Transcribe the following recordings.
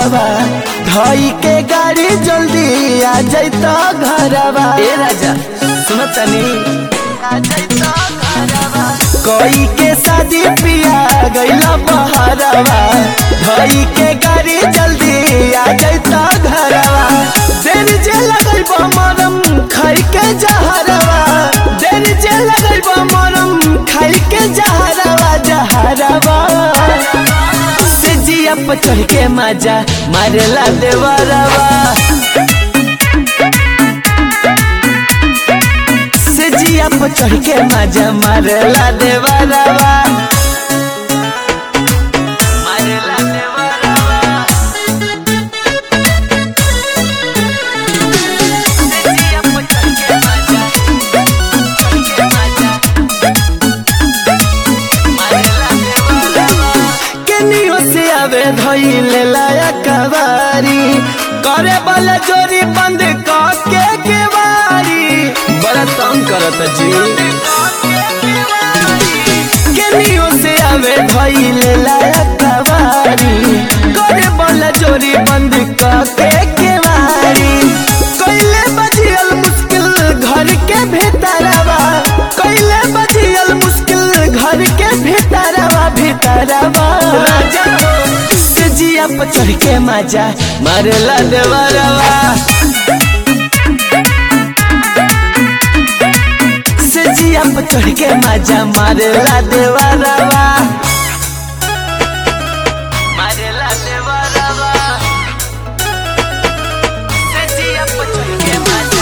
बहरवा धई के गाड़ी जल्दी आ जाता घरवा। ए राजा सुनो तनी आ जाता घरवा। कोई के शादी पिया गईला बहरवा धई के गाड़ी जल्दी आ जाता घरवा। देर जे लगइबो मरम खाई के जहरवा। देर जे लगइबो मरम खाई के जहरवा जहरवा। जिया पर चढ़ के मजा मारेला देवरवा। से जिया पर चढ़ के मजा मारेला देवरवा। मारेला देवरवा। से जिया पर चढ़ के मजा मारेला देवरवा। केनियो से आवे धइले लाया कवारी करे वाला जोरी बंद के केवारी। बड़ा तंग करत जी। केनियो से आवे धइले लाया कवारी करे वाला जोरी बंद के केवारी। कइले बजियल मुश्किल घर के भीतरवा। कइले बजियल मुश्किल घर के भीतरवा भीतरवा। से जिया पर चढ़ के मजा मारेला देवरवा। से जिया पर चढ़ के मजा मारेला देवरवा। मारेला देवरवा। से जिया पर चढ़ के मजा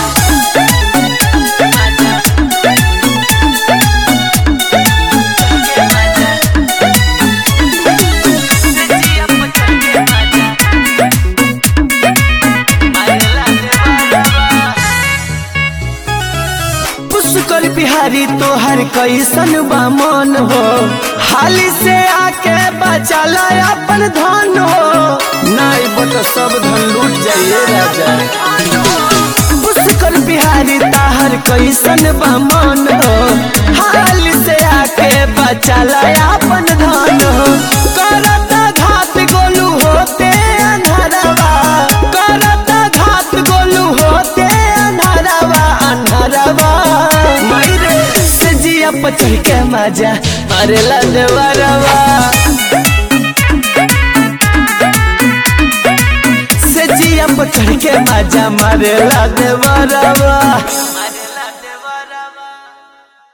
पुष्कर बिहारी तोहर कैसन बा मन हो। हाली से आके बचाला अपन धन हो। नहीं बत सब धन लूट जाइए राजा। पुष्कर बिहारी तोहर कैसन बा मन हो। हाली से आके बचाला अपन धन हो। करता घात गोलू होते अंधरवा। करता घात गोलू होते अंधरवा अंधरवा। से जिया पर चढ़ के मजा मारेला देवरवा। से जिया पर चढ़ के मजा मारेला देवरवा।